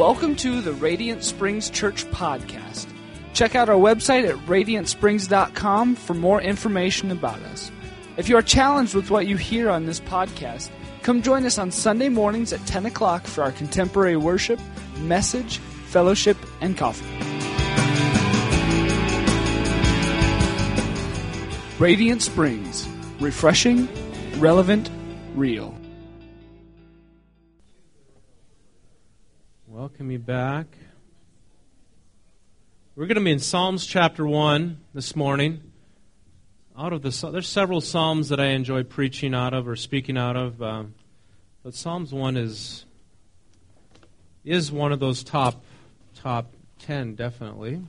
Welcome to the Radiant Springs Church podcast. Check out our website at radiantsprings.com for more information about us. If you are challenged with what you hear on this podcast, come join us on Sunday mornings at 10 o'clock for our contemporary worship, message, fellowship, and coffee. Radiant Springs. Refreshing, relevant, real. Welcome you back. We're going to be in Psalms chapter 1 this morning. There's several Psalms that I enjoy preaching out of or speaking out of, but Psalms 1 is one of those top 10, definitely.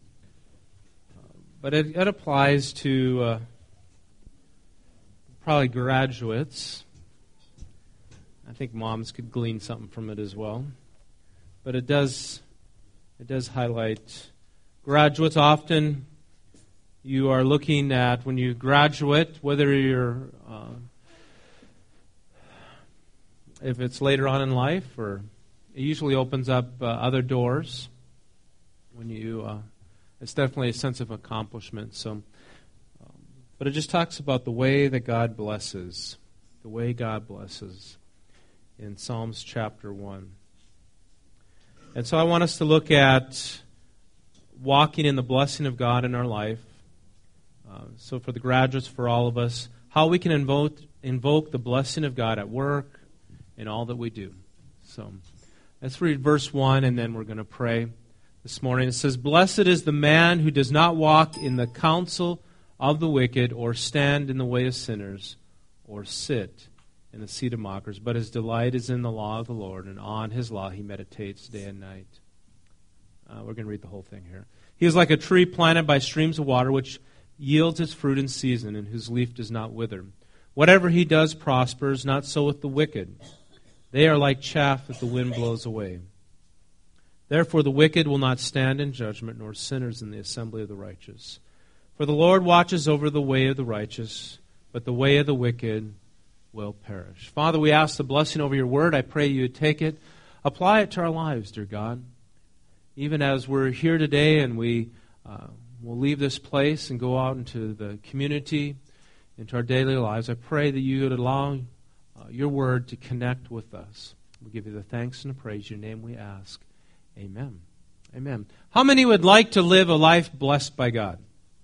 But it applies to probably graduates. I think moms could glean something from it as well. But it does highlight graduates. Often you are looking at, when you graduate, whether you're, if it's later on in life, or it usually opens up other doors. When you, it's definitely a sense of accomplishment. So, but it just talks about the way that God blesses, in Psalms chapter 1. And so I want us to look at walking in the blessing of God in our life. So for the graduates, for all of us, how we can invoke the blessing of God at work in all that we do. So let's read verse 1, and then we're going to pray this morning. It says, "Blessed is the man who does not walk in the counsel of the wicked, or stand in the way of sinners, or sit in the seat of mockers, but his delight is in the law of the Lord, and on his law he meditates day and night." We're going to read the whole thing here. "He is like a tree planted by streams of water, which yields its fruit in season, and whose leaf does not wither. Whatever he does prospers, not so with the wicked. They are like chaff that the wind blows away. Therefore the wicked will not stand in judgment, nor sinners in the assembly of the righteous. For the Lord watches over the way of the righteous, but the way of the wicked will perish." Father, we ask the blessing over your word. I pray you would take it, apply it to our lives, dear God. Even as we're here today and we'll leave this place and go out into the community, into our daily lives, I pray that you would allow your word to connect with us. We give you the thanks and the praise. In your name we ask. Amen. Amen. How many would like to live a life blessed by God?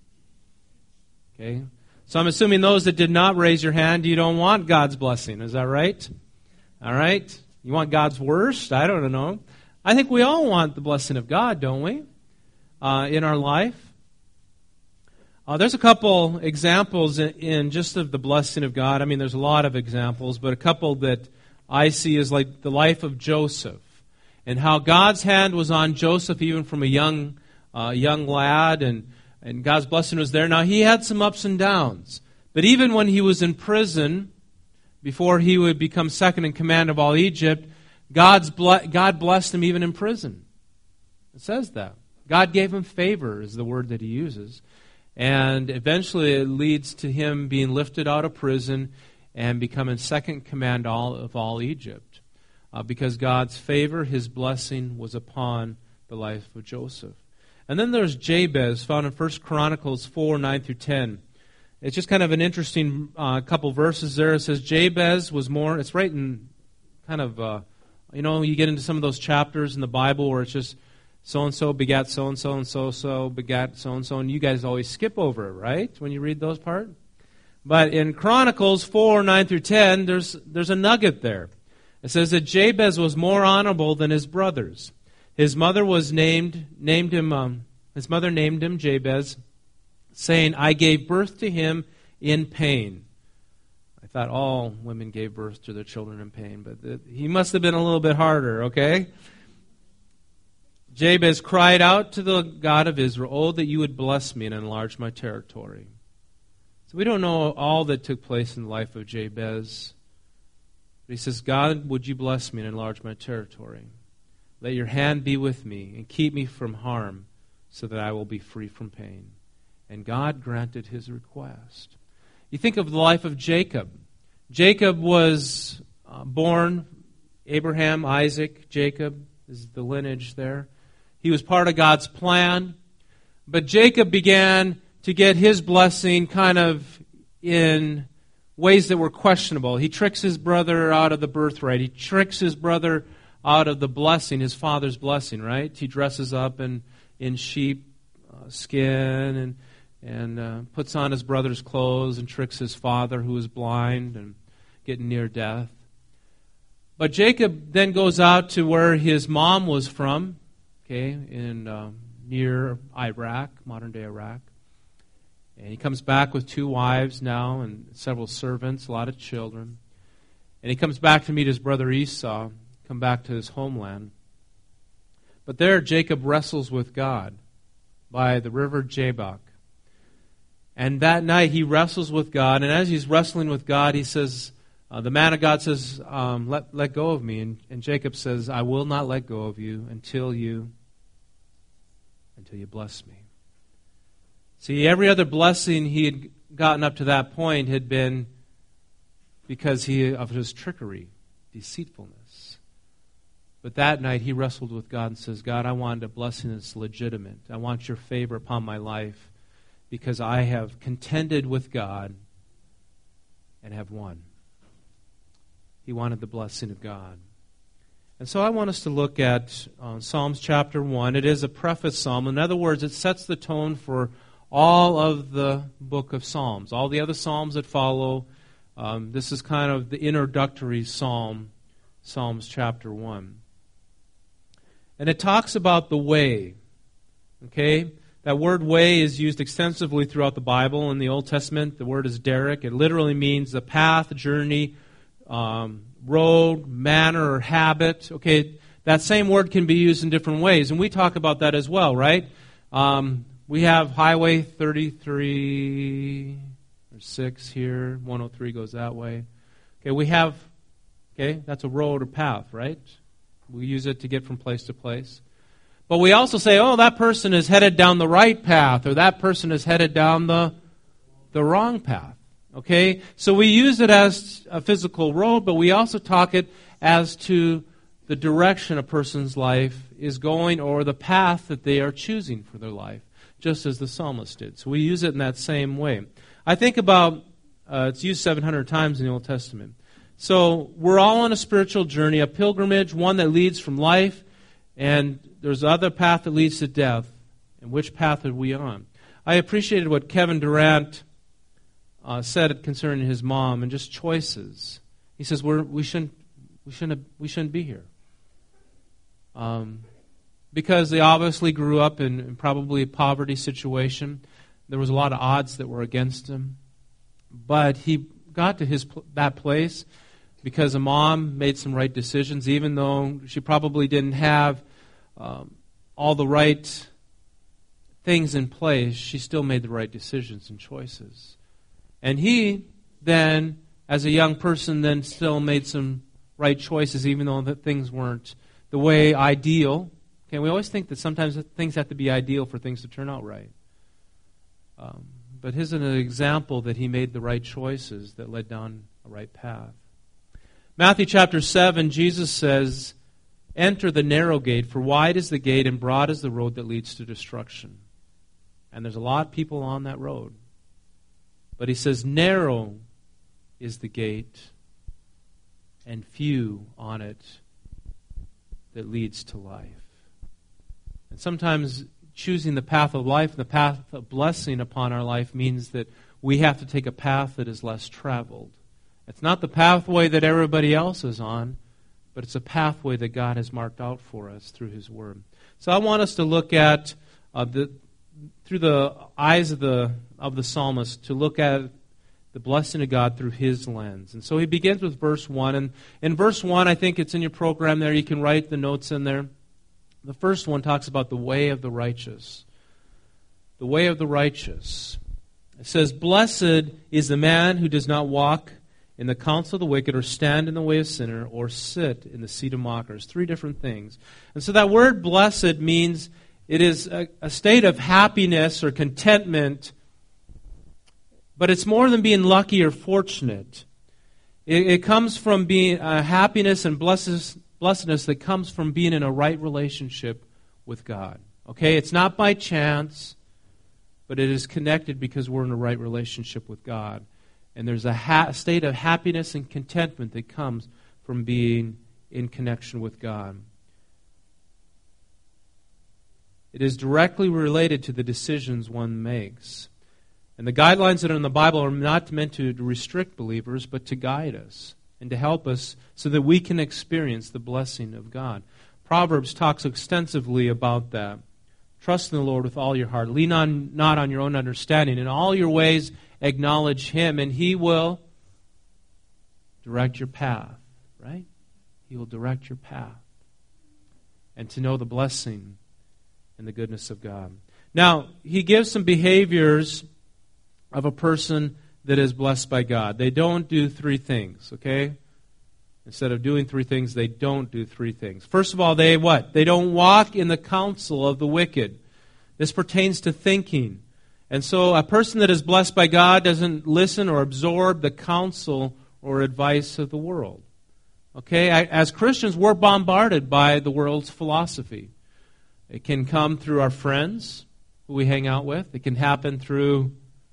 Okay. So I'm assuming those that did not raise your hand, you don't want God's blessing. Is that right? All right. You want God's worst? I don't know. I think we all want the blessing of God, don't we? In our life. There's a couple examples in just of the blessing of God. I mean, there's a lot of examples, but a couple that I see is like the life of Joseph, and how God's hand was on Joseph even from a young lad, and God's blessing was there. Now, he had some ups and downs. But even when he was in prison, before he would become second in command of all Egypt, God blessed him even in prison. It says that. God gave him favor, is the word that he uses. And eventually it leads to him being lifted out of prison and becoming second command of all Egypt. Because God's favor, his blessing, was upon the life of Joseph. And then there's Jabez, found in 1 Chronicles 4, 9 through 10. It's just kind of an interesting couple verses there. It says Jabez was more, it's right in kind of, you get into some of those chapters in the Bible where it's just so-and-so begat so-and-so, and so-and-so begat so-and-so, and you guys always skip over it, right, when you read those parts? But in Chronicles 4, 9 through 10, there's a nugget there. It says that Jabez was more honorable than his brothers. His mother named him Jabez, saying, "I gave birth to him in pain." I thought all women gave birth to their children in pain, but he must have been a little bit harder, okay? Jabez cried out to the God of Israel, "Oh, that you would bless me and enlarge my territory." So we don't know all that took place in the life of Jabez. But he says, "God, would you bless me and enlarge my territory? Let your hand be with me and keep me from harm so that I will be free from pain." And God granted his request. You think of the life of Jacob. Jacob was born Abraham, Isaac, Jacob. is the lineage there. He was part of God's plan. But Jacob began to get his blessing kind of in ways that were questionable. He tricks his brother out of the birthright. He tricks his brother out of the blessing, his father's blessing, right? He dresses up in sheep skin and puts on his brother's clothes and tricks his father, who is blind and getting near death. But Jacob then goes out to where his mom was from, in near Iraq, modern-day Iraq. And he comes back with 2 wives now and several servants, a lot of children. And he comes back to meet his brother Esau, come back to his homeland. But there Jacob wrestles with God by the river Jabbok. And that night he wrestles with God, and as he's wrestling with God, he says, the man of God says, let go of me. And Jacob says, I will not let go of you until you bless me. See, every other blessing he had gotten up to that point had been because of his trickery, deceitfulness. But that night he wrestled with God and says, God, I want a blessing that's legitimate. I want your favor upon my life because I have contended with God and have won. He wanted the blessing of God. And so I want us to look at Psalms chapter 1. It is a preface psalm. In other words, it sets the tone for all of the book of Psalms. All the other psalms that follow, this is kind of the introductory psalm, Psalms chapter 1. And it talks about the way. Okay? That word way is used extensively throughout the Bible. In the Old Testament, the word is derek. It literally means the path, journey, road, manner, or habit. Okay, that same word can be used in different ways, and we talk about that as well, right? We have Highway 33 or 6 here. 103 goes that way. Okay, that's a road or path, right? We use it to get from place to place. But we also say, oh, that person is headed down the right path, or that person is headed down the wrong path. Okay? So we use it as a physical road, but we also talk it as to the direction a person's life is going or the path that they are choosing for their life, just as the psalmist did. So we use it in that same way. I think about, it's used 700 times in the Old Testament. So we're all on a spiritual journey, a pilgrimage, one that leads from life, and there's other path that leads to death. And which path are we on? I appreciated what Kevin Durant said concerning his mom and just choices. He says we shouldn't be here because they obviously grew up in probably a poverty situation. There was a lot of odds that were against him, but he got to that place because a mom made some right decisions, even though she probably didn't have all the right things in place. She still made the right decisions and choices. And he then, as a young person, then still made some right choices, even though the things weren't the way ideal. Okay, we always think that sometimes things have to be ideal for things to turn out right. But here's an example that he made the right choices that led down a right path. Matthew chapter 7, Jesus says, enter the narrow gate, for wide is the gate and broad is the road that leads to destruction. And there's a lot of people on that road. But he says, narrow is the gate, and few on it that leads to life. And sometimes choosing the path of life, the path of blessing upon our life, means that we have to take a path that is less traveled. It's not the pathway that everybody else is on, but it's a pathway that God has marked out for us through His Word. So I want us to look at through the eyes of the psalmist, to look at the blessing of God through his lens. And so he begins with verse 1. And in verse 1, I think it's in your program there. You can write the notes in there. The first one talks about the way of the righteous. The way of the righteous. It says, blessed is the man who does not walk in the counsel of the wicked, or stand in the way of sinner, or sit in the seat of mockers. 3 different things. And so that word blessed means it is a state of happiness or contentment, but it's more than being lucky or fortunate. It comes from being happiness and blessedness blessedness that comes from being in a right relationship with God. Okay, it's not by chance, but it is connected because we're in a right relationship with God. And there's a state of happiness and contentment that comes from being in connection with God. It is directly related to the decisions one makes. And the guidelines that are in the Bible are not meant to restrict believers, but to guide us and to help us so that we can experience the blessing of God. Proverbs talks extensively about that. Trust in the Lord with all your heart. Lean not on your own understanding. In all your ways acknowledge Him, and He will direct your path, right? He will direct your path. And to know the blessing and the goodness of God. Now, He gives some behaviors of a person that is blessed by God. They don't do three things, okay? Instead of doing three things, they don't do three things. First of all, they what? They don't walk in the counsel of the wicked. This pertains to thinking. And so a person that is blessed by God doesn't listen or absorb the counsel or advice of the world. Okay? As Christians, we're bombarded by the world's philosophy. It can come through our friends who we hang out with. It can happen through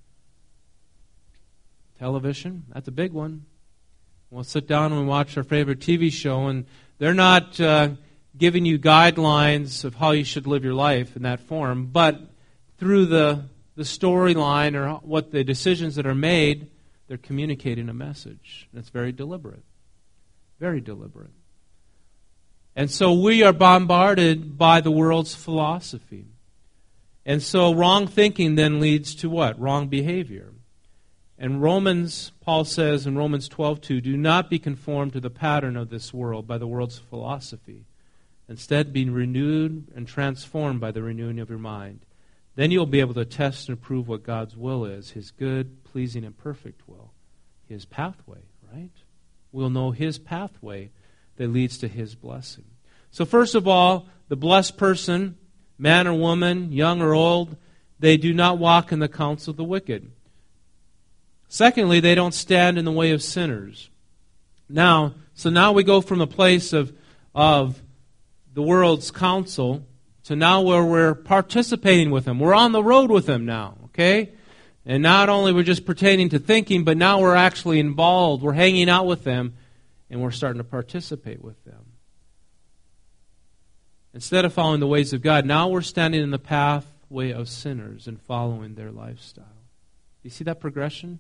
television. That's a big one. We'll sit down and we watch our favorite TV show, and they're not giving you guidelines of how you should live your life in that form, but through the storyline or what the decisions that are made, they're communicating a message. And it's very deliberate. Very deliberate. And so we are bombarded by the world's philosophy. And so wrong thinking then leads to what? Wrong behavior. And Paul says in Romans 12:2, do not be conformed to the pattern of this world by the world's philosophy. Instead, be renewed and transformed by the renewing of your mind. Then you'll be able to test and approve what God's will is, His good, pleasing, and perfect will. His pathway, right? We'll know His pathway that leads to His blessing. So first of all, the blessed person, man or woman, young or old, they do not walk in the counsel of the wicked. Secondly, they don't stand in the way of sinners. Now we go from the place of the world's counsel to now where we're participating with Him. We're on the road with Him now, okay? And not only we're just pertaining to thinking, but now we're actually involved. We're hanging out with them, and we're starting to participate with them. Instead of following the ways of God, now we're standing in the pathway of sinners and following their lifestyle. You see that progression?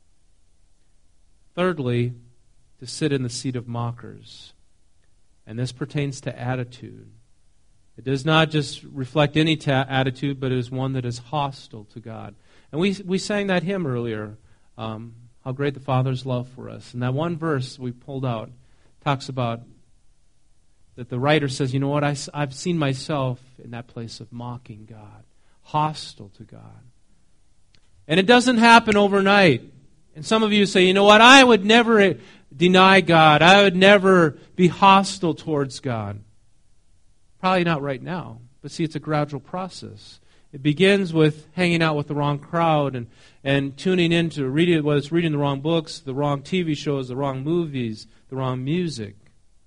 Thirdly, to sit in the seat of mockers. And this pertains to attitude. It does not just reflect any attitude, but it is one that is hostile to God. And we sang that hymn earlier, How Great the Father's Love for Us. And that one verse we pulled out talks about that the writer says, you know what, I've seen myself in that place of mocking God, hostile to God. And it doesn't happen overnight. And some of you say, you know what, I would never deny God. I would never be hostile towards God. Probably not right now. But see, it's a gradual process. It begins with hanging out with the wrong crowd and tuning into reading the wrong books, the wrong TV shows, the wrong movies, the wrong music.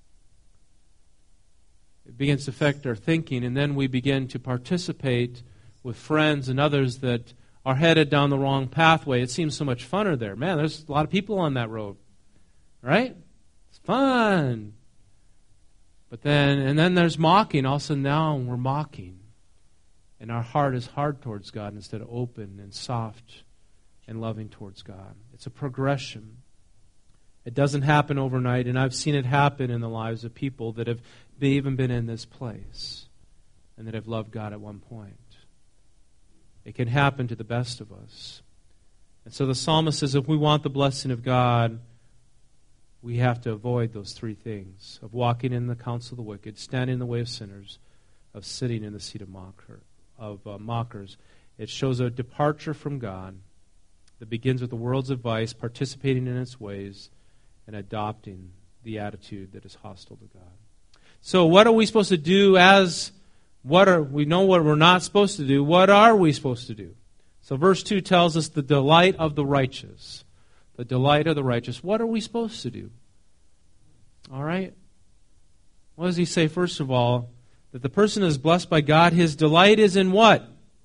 It begins to affect our thinking, and then we begin to participate with friends and others that are headed down the wrong pathway. It seems so much funner there. Man, there's a lot of people on that road. Right? It's fun. But then there's mocking. All of a sudden now we're mocking. And our heart is hard towards God instead of open and soft and loving towards God. It's a progression. It doesn't happen overnight, and I've seen it happen in the lives of people that have even been in this place and that have loved God at one point. It can happen to the best of us. And so the psalmist says if we want the blessing of God, we have to avoid those three things: of walking in the counsel of the wicked, standing in the way of sinners, of sitting in the seat of mockers. It shows a departure from God that begins with the world's advice, participating in its ways, and adopting the attitude that is hostile to God. So what are we supposed to do we know what we're not supposed to do. What are we supposed to do? So verse 2 tells us the delight of the righteous. The delight of the righteous. What are we supposed to do? All right? What does he say, first of all? That the person is blessed by God. His delight is in what?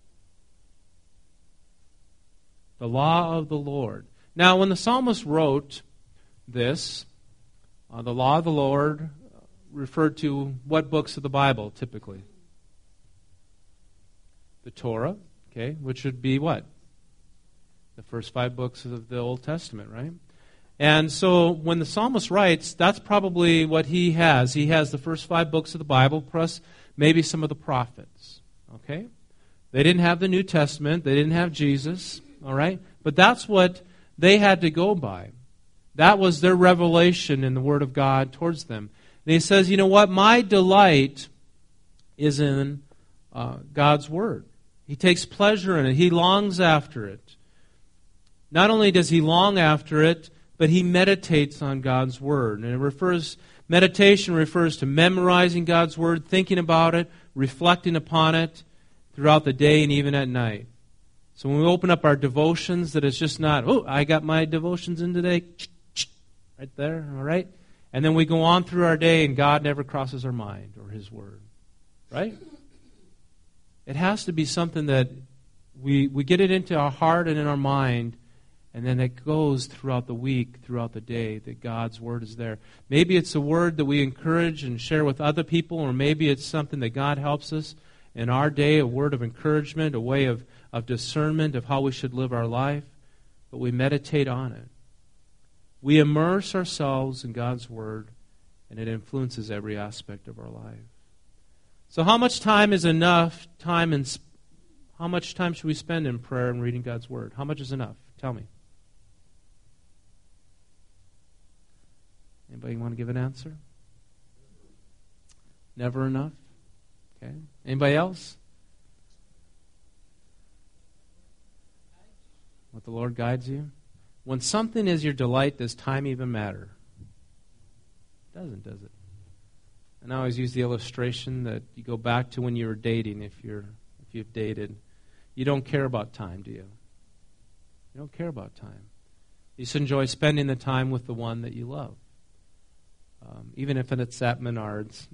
The law of the Lord. Now, when the psalmist wrote this, the law of the Lord referred to what books of the Bible, typically? The Torah, okay, which would be what? The first 5 books of the Old Testament, right? And so when the psalmist writes, that's probably what he has. He has the first 5 books of the Bible, plus maybe some of the prophets, okay? They didn't have the New Testament. They didn't have Jesus, all right? But that's what they had to go by. That was their revelation in the Word of God towards them. And he says, you know what? My delight is in God's Word. He takes pleasure in it. He longs after it. Not only does he long after it, but he meditates on God's Word. And meditation refers to memorizing God's Word, thinking about it, reflecting upon it throughout the day and even at night. So when we open up our devotions, that it's just not, oh, I got my devotions in today, right there, all right? And then we go on through our day and God never crosses our mind or His Word, right? It has to be something that we get it into our heart and in our mind, and then it goes throughout the week, throughout the day, that God's Word is there. Maybe it's a word that we encourage and share with other people, or maybe it's something that God helps us in our day, a word of encouragement, a way of discernment of how we should live our life, but we meditate on it. We immerse ourselves in God's Word, and it influences every aspect of our life. So how much time is enough time, and how much time should we spend in prayer and reading God's Word? How much is enough? Tell me. Anybody want to give an answer? Never enough? Okay. Anybody else? What the Lord guides you? When something is your delight, does time even matter? It doesn't, does it? And I always use the illustration that you go back to when you were dating, if you've dated. You don't care about time, do you? You don't care about time. You just enjoy spending the time with the one that you love. Even if it's at Menards.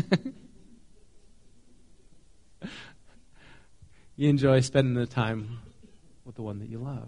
You enjoy spending the time with the one that you love.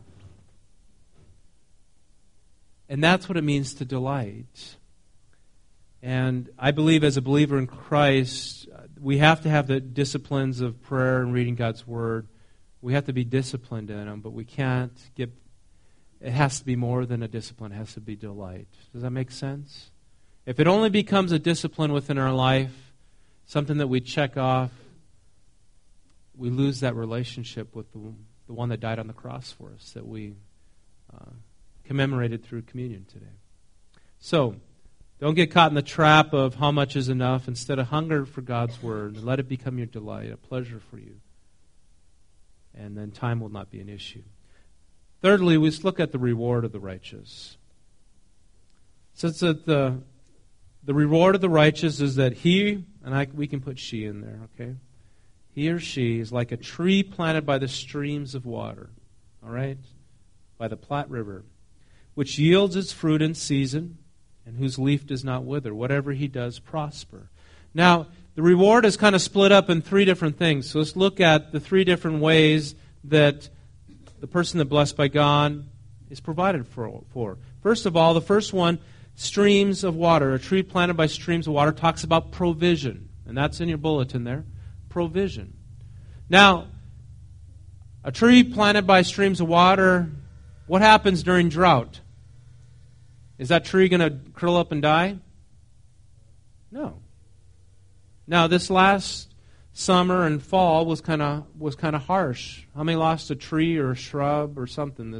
And that's what it means to delight. And I believe as a believer in Christ, we have to have the disciplines of prayer and reading God's Word. We have to be disciplined in them, but we can't get... It has to be more than a discipline. It has to be delight. Does that make sense? If it only becomes a discipline within our life, something that we check off, we lose that relationship with the one that died on the cross for us, that we commemorated through communion today. So, don't get caught in the trap of how much is enough. Instead of hunger for God's Word, and let it become your delight, a pleasure for you. And then time will not be an issue. Thirdly, we look at the reward of the righteous. Since the reward of the righteous is that he, and we can put she in there, okay? He or she is like a tree planted by the streams of water, all right? By the Platte River, which yields its fruit in season, and whose leaf does not wither. Whatever he does, prosper. Now, the reward is kind of split up in 3 different things. So let's look at the 3 different ways that the person that's blessed by God is provided for. First of all, the first one, streams of water. A tree planted by streams of water talks about provision. And that's in your bulletin there. Provision. Now, a tree planted by streams of water, what happens during drought? Is that tree going to curl up and die? No. Now, this last summer and fall was kind of harsh. How many lost a tree or a shrub or something?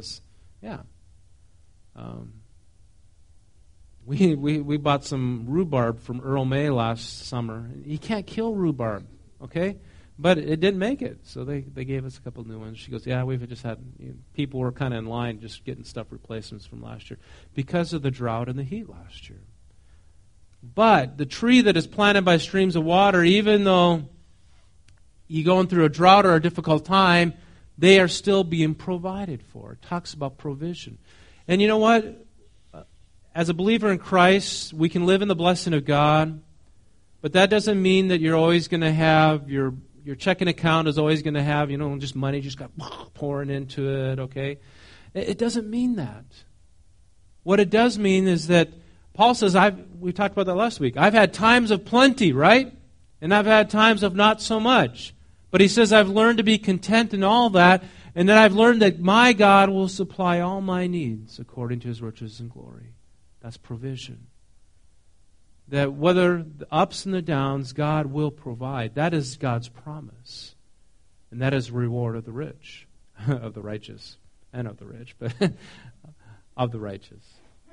We bought some rhubarb from Earl May last summer. You can't kill rhubarb, okay? But it didn't make it, so they gave us a couple new ones. She goes, yeah, we've just had, people were kind of in line just getting stuff replacements from last year because of the drought and the heat last year. But the tree that is planted by streams of water, even though you're going through a drought or a difficult time, they are still being provided for. It talks about provision. And you know what? As a believer in Christ, we can live in the blessing of God, But that doesn't mean that you're always going to have your checking account is always going to have, just money just got pouring into it, okay? It doesn't mean that. What it does mean is that Paul says, we talked about that last week, I've had times of plenty, right? And I've had times of not so much. But he says, I've learned to be content in all that, and that I've learned that my God will supply all my needs according to his riches and glory. That's provision. That whether the ups and the downs, God will provide. That is God's promise. And that is the reward of the rich, of the righteous, and of the rich, but of the righteous.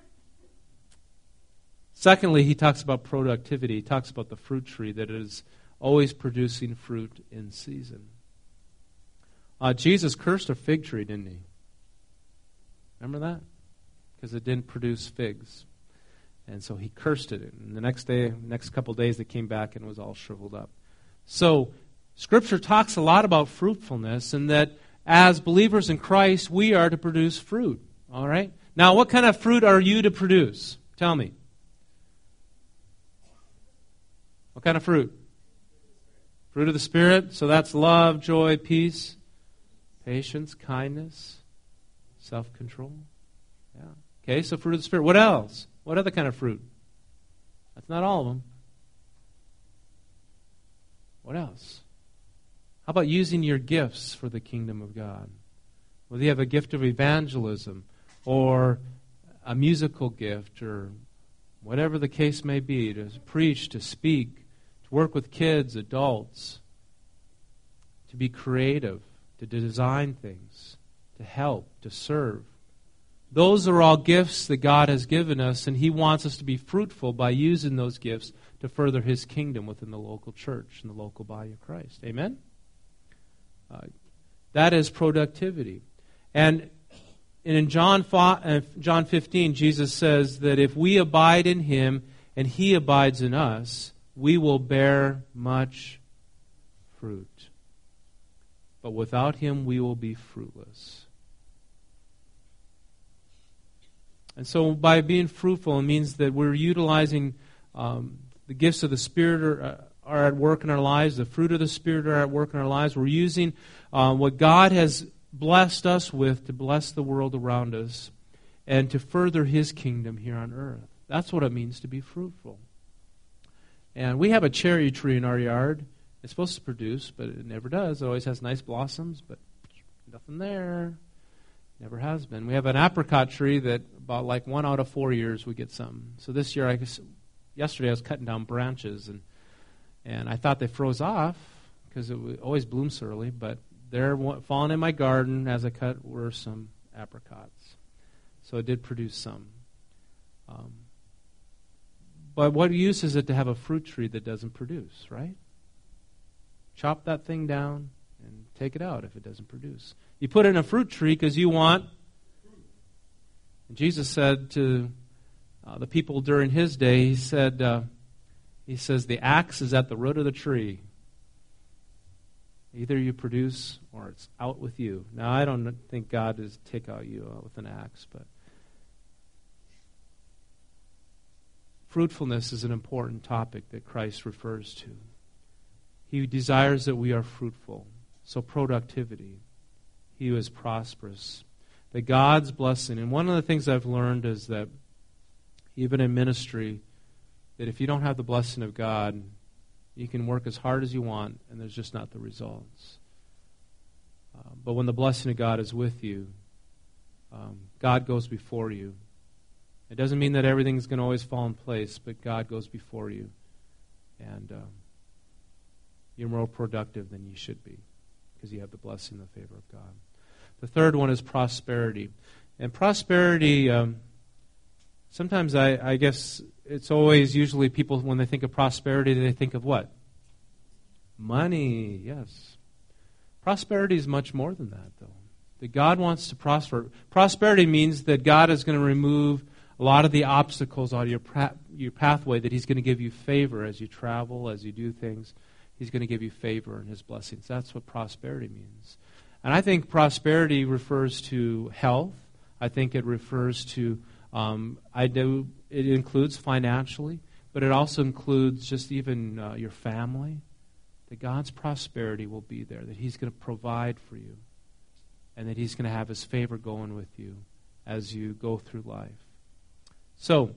Secondly, he talks about productivity. He talks about the fruit tree that is always producing fruit in season. Jesus cursed a fig tree, didn't he? Remember that? Because it didn't produce figs. And so he cursed it. And the next couple days, it came back and was all shriveled up. So Scripture talks a lot about fruitfulness, and that as believers in Christ, we are to produce fruit. All right? Now, what kind of fruit are you to produce? Tell me. What kind of fruit? Fruit of the Spirit. So that's love, joy, peace, patience, kindness, self-control. Yeah. Okay, so fruit of the Spirit. What else? What other kind of fruit? That's not all of them. What else? How about using your gifts for the kingdom of God? Whether you have a gift of evangelism or a musical gift or whatever the case may be, to preach, to speak, to work with kids, adults, to be creative, to design things, to help, to serve. Those are all gifts that God has given us, and he wants us to be fruitful by using those gifts to further his kingdom within the local church and the local body of Christ. Amen? That is productivity. And in John 15, Jesus says that if we abide in him and he abides in us, we will bear much fruit. But without him, we will be fruitless. And so by being fruitful, it means that we're utilizing the gifts of the Spirit are at work in our lives. The fruit of the Spirit are at work in our lives. We're using what God has blessed us with to bless the world around us and to further his kingdom here on earth. That's what it means to be fruitful. And we have a cherry tree in our yard. It's supposed to produce, but it never does. It always has nice blossoms, but nothing there. Never has been. We have an apricot tree that about 1 out of 4 years we get some. So this year, yesterday I was cutting down branches, and I thought they froze off because it always blooms early, but there falling in my garden as I cut were some apricots. So it did produce some. But what use is it to have a fruit tree that doesn't produce, right? Chop that thing down and take it out if it doesn't produce. You put it in a fruit tree because you want. And Jesus said to the people during his day, he says, the axe is at the root of the tree. Either you produce or it's out with you. Now, I don't think God is take out you with an axe, but fruitfulness is an important topic that Christ refers to. He desires that we are fruitful. So productivity. He who is prosperous. That God's blessing. And one of the things I've learned is that even in ministry, that if you don't have the blessing of God, you can work as hard as you want, and there's just not the results. But when the blessing of God is with you, God goes before you. It doesn't mean that everything's going to always fall in place, but God goes before you. And you're more productive than you should be because you have the blessing and the favor of God. The third one is prosperity. And prosperity, sometimes I guess it's always usually people, when they think of prosperity, they think of what? Money, yes. Prosperity is much more than that, though. That God wants to prosper. Prosperity means that God is going to remove a lot of the obstacles out of your pathway, that he's going to give you favor as you travel, as you do things. He's going to give you favor and his blessings. That's what prosperity means. And I think prosperity refers to health. I think it refers to, it includes financially, but it also includes just even your family, that God's prosperity will be there, that He's going to provide for you, and that He's going to have His favor going with you as you go through life. So,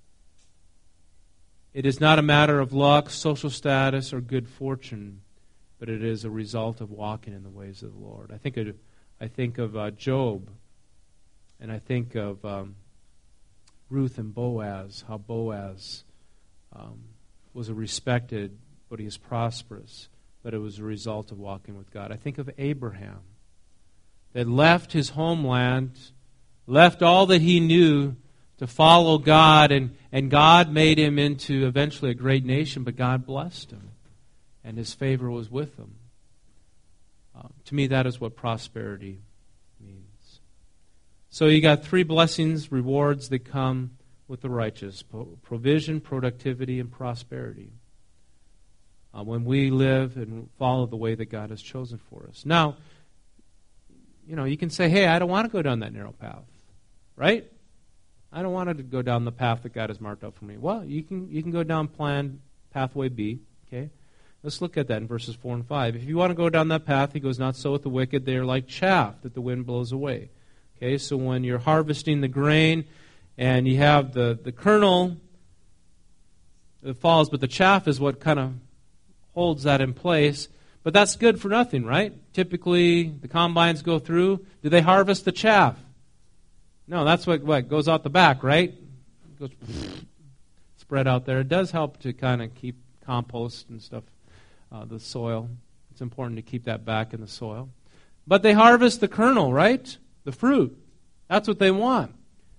it is not a matter of luck, social status, or good fortune, but it is a result of walking in the ways of the Lord. I think of Job, and I think of Ruth and Boaz, how Boaz was a respected, but he is prosperous, but it was a result of walking with God. I think of Abraham, that left his homeland, left all that he knew to follow God, and God made him into eventually a great nation, but God blessed him, and His favor was with him. To me, that is what prosperity means. So you got 3 blessings, rewards that come with the righteous: provision, productivity, and prosperity. When we live and follow the way that God has chosen for us. Now, you can say, hey, I don't want to go down that narrow path, right? I don't want to go down the path that God has marked out for me. Well, you can go down plan pathway B, okay? Let's look at that in verses 4 and 5. If you want to go down that path, he goes, not so with the wicked. They are like chaff that the wind blows away. Okay, so when you're harvesting the grain and you have the kernel that falls, but the chaff is what kind of holds that in place. But that's good for nothing, right? Typically, the combines go through. Do they harvest the chaff? No, that's what goes out the back, right? It goes spread out there. It does help to kind of keep compost and stuff, the soil. It's important to keep that back in the soil. But they harvest the kernel, right? The fruit. That's what they want.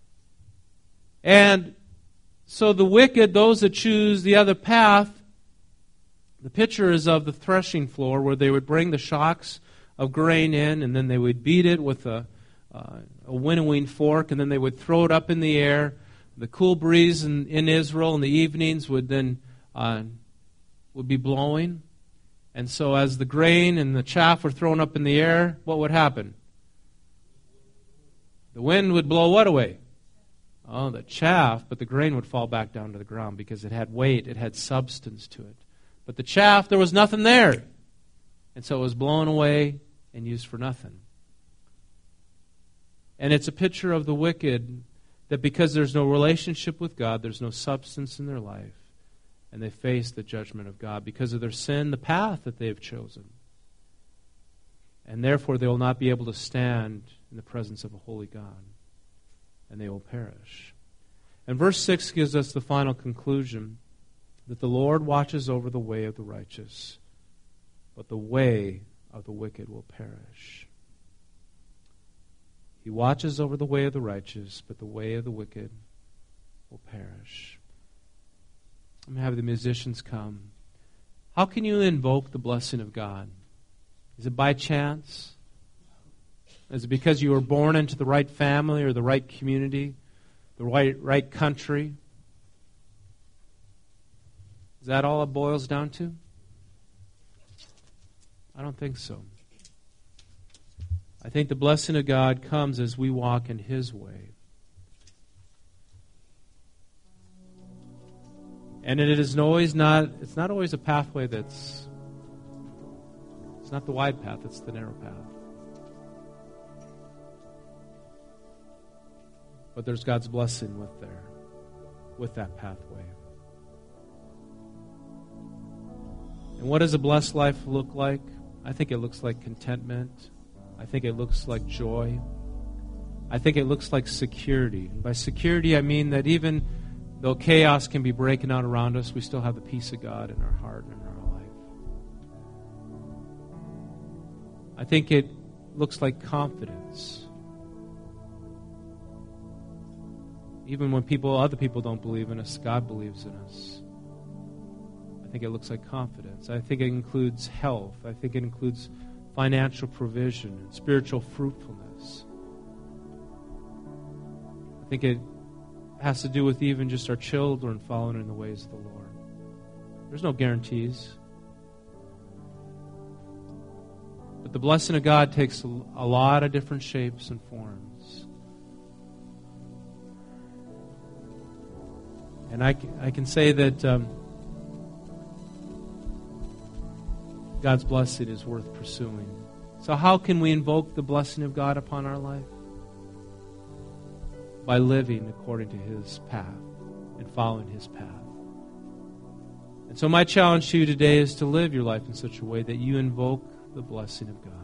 And so the wicked, those that choose the other path, the picture is of the threshing floor where they would bring the shocks of grain in, and then they would beat it with a winnowing fork, and then they would throw it up in the air. The cool breeze in Israel in the evenings would then would be blowing. And so as the grain and the chaff were thrown up in the air, what would happen? The wind would blow what away? Oh, the chaff, but the grain would fall back down to the ground because it had weight, it had substance to it. But the chaff, there was nothing there. And so it was blown away and used for nothing. And it's a picture of the wicked, that because there's no relationship with God, there's no substance in their life, and they face the judgment of God because of their sin, the path that they have chosen. And therefore they will not be able to stand in the presence of a holy God, and they will perish. And verse 6 gives us the final conclusion, that the Lord watches over the way of the righteous, but the way of the wicked will perish. He watches over the way of the righteous, but the way of the wicked will perish. I'm going to have the musicians come. How can you invoke the blessing of God? Is it by chance? Is it because you were born into the right family or the right community, the right country? Is that all it boils down to? I don't think so. I think the blessing of God comes as we walk in His way. And it's not always a pathway it's not the wide path, it's the narrow path. But there's God's blessing with that pathway. And what does a blessed life look like? I think it looks like contentment. I think it looks like joy. I think it looks like security. And by security, I mean that even though chaos can be breaking out around us, we still have the peace of God in our heart and in our life. I think it looks like confidence. Even when other people don't believe in us, God believes in us. I think it looks like confidence. I think it includes health. I think it includes financial provision and spiritual fruitfulness. I think it has to do with even just our children following in the ways of the Lord. There's no guarantees. But the blessing of God takes a lot of different shapes and forms. And I can say that God's blessing is worth pursuing. So how can we invoke the blessing of God upon our life? By living according to His path and following His path. And so my challenge to you today is to live your life in such a way that you invoke the blessing of God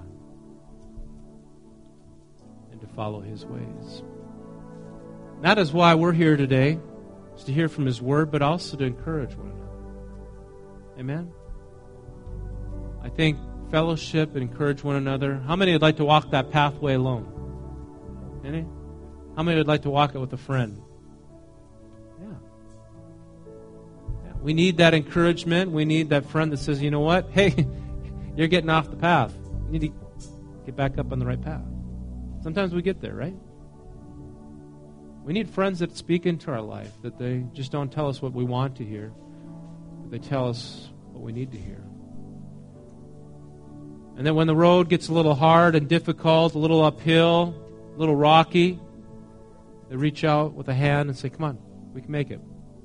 and to follow His ways. And that is why we're here today, is to hear from His Word, but also to encourage one another. Amen? I think fellowship and encourage one another. How many would like to walk that pathway alone? Any? How many would like to walk it with a friend? Yeah. We need that encouragement. We need that friend that says, you know what? Hey, you're getting off the path. You need to get back up on the right path. Sometimes we get there, right? We need friends that speak into our life, that they just don't tell us what we want to hear, but they tell us what we need to hear. And then when the road gets a little hard and difficult, a little uphill, a little rocky, they reach out with a hand and say, come on, we can make it.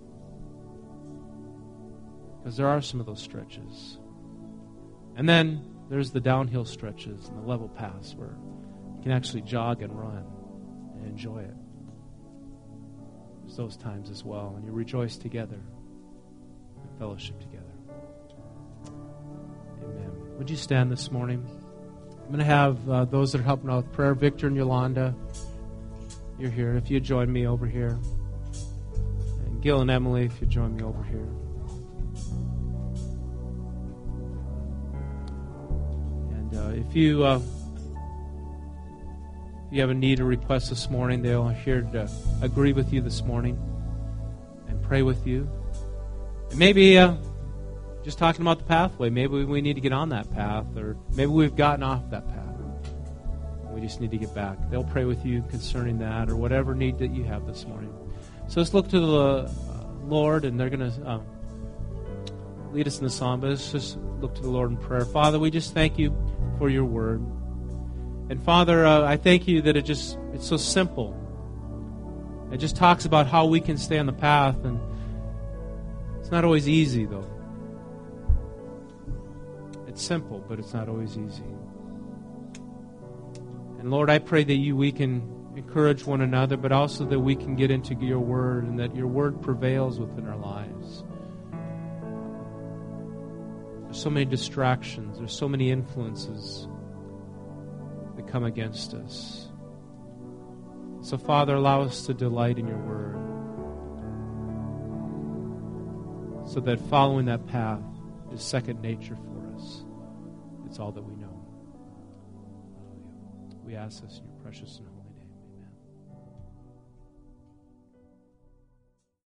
Because there are some of those stretches. And then there's the downhill stretches and the level paths where you can actually jog and run and enjoy it. There's those times as well, and you rejoice together and fellowship together. Amen. Would you stand this morning? I'm going to have those that are helping out with prayer, Victor and Yolanda. You're here. If you join me over here. And Gil and Emily, if you join me over here. And if you have a need or request this morning, they're here to agree with you this morning and pray with you. And maybe just talking about the pathway, maybe we need to get on that path, or maybe we've gotten off that path. We just need to get back. They'll pray with you concerning that or whatever need that you have this morning. So let's look to the Lord, and they're going to lead us in the psalm, but let's just look to the Lord in prayer. Father, we just thank you for your word. And Father, I thank you that it's so simple. It just talks about how we can stay on the path, and it's not always easy, though. It's simple, but it's not always easy. And Lord, I pray that we can encourage one another, but also that we can get into your word and that your word prevails within our lives. There's so many distractions. There's so many influences that come against us. So, Father, allow us to delight in your word so that following that path is second nature for us. It's all that we know. We ask this in your precious and holy